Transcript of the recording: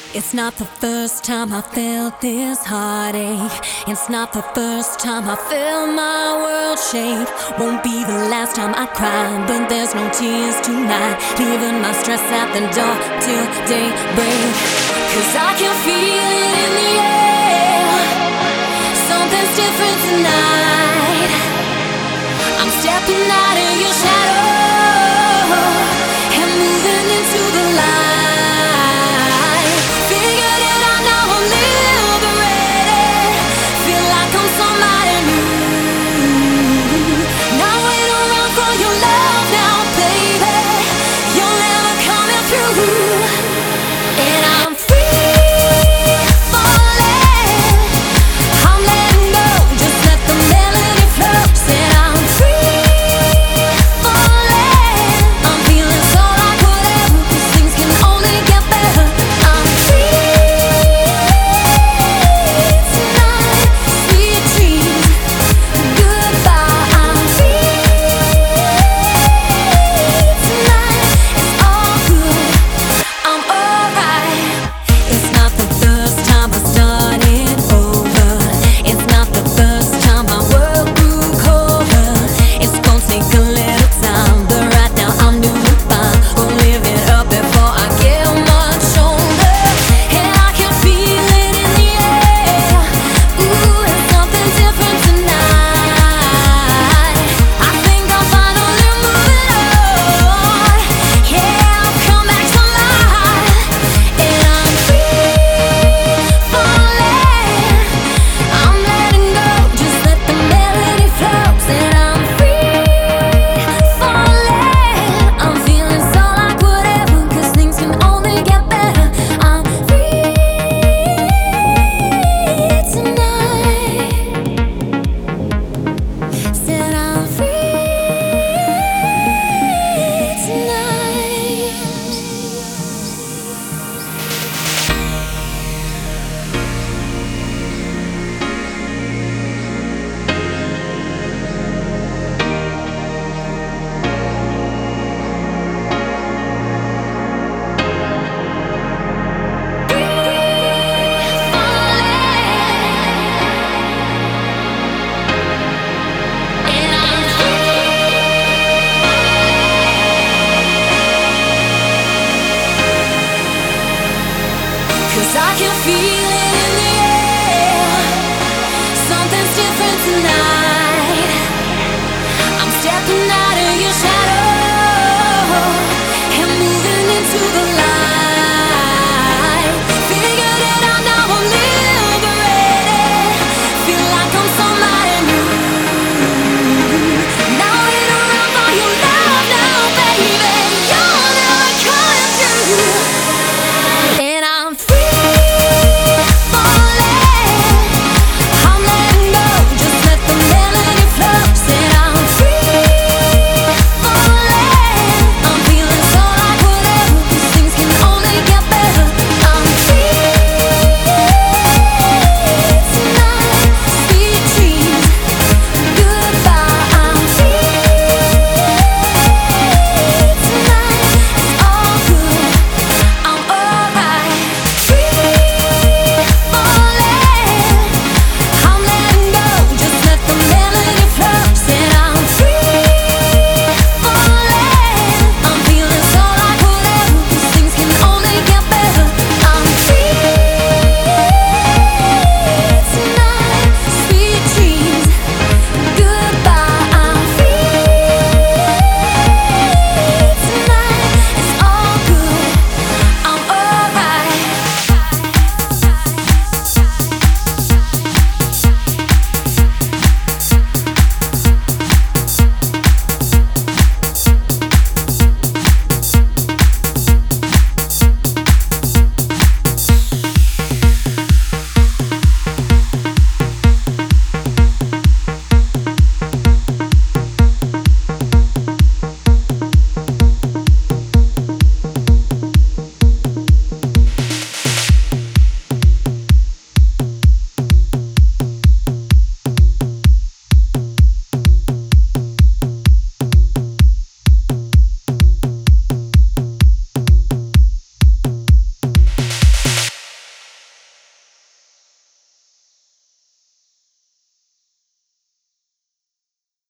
It's not the first time I felt this heartache. It's not the first time I felt my world shake. Won't be the last time I cry, but there's no tears tonight. Leaving my stress at the door till daybreak. 'Cause I can feel it in the air. Something's different tonight. I'm stepping out of your shadow and moving into the light. I can feel it.